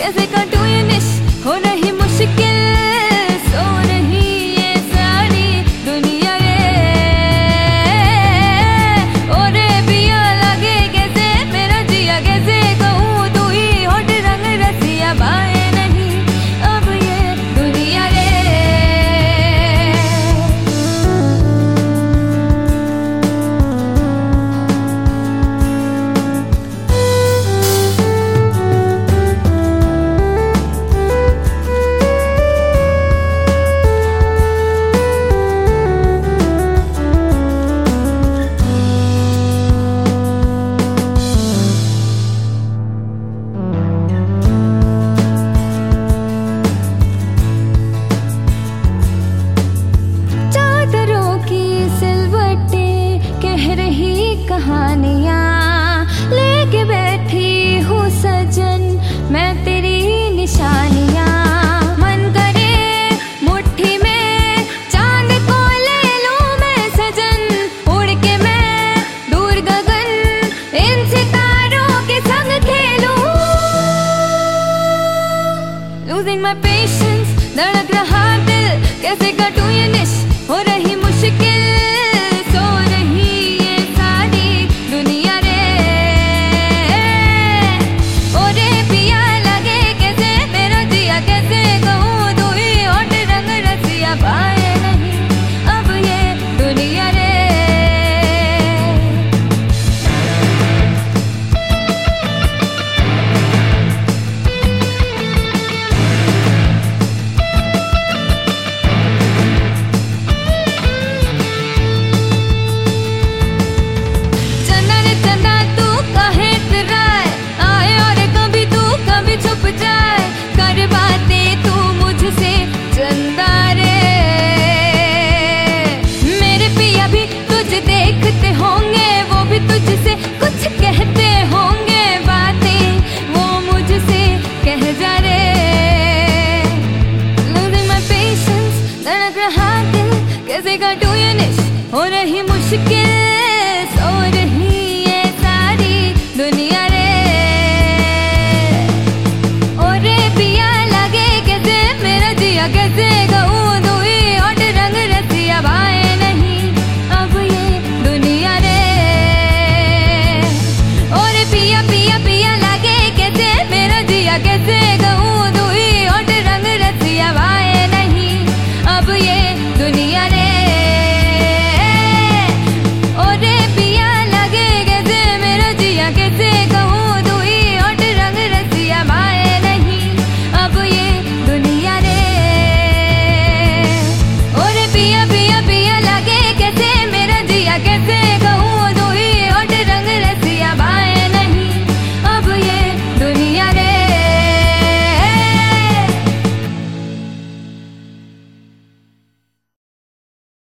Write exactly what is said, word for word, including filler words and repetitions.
कैसे काटूं ये निश, हो रही मुश्किल, सो रही ये सारी दुनिया रे। ओरे पिया लगे कैसे मेरा जिया, कैसे कहूँ तू ही होठ रंग रसिया, बाए नहीं अब ये दुनिया रे। कहानियाँ लेके बैठी हूँ सजन मैं तेरी निशानियाँ, मन करे मुट्ठी में चांद को ले लूँ मैं सजन, उड़ के मैं दूर गगन इन सितारों के संग खेलूँ। Losing my patience, धड़क रहा दिल, कैसे काटूं ये निश, हो रही मुश्किल, तुझसे कुछ कहते होंगे बातें, वो मुझसे कह जा रे। Losing my patience, धड़क रहा दिल, कैसे काटूं ये निश, हो रही मुश्किल।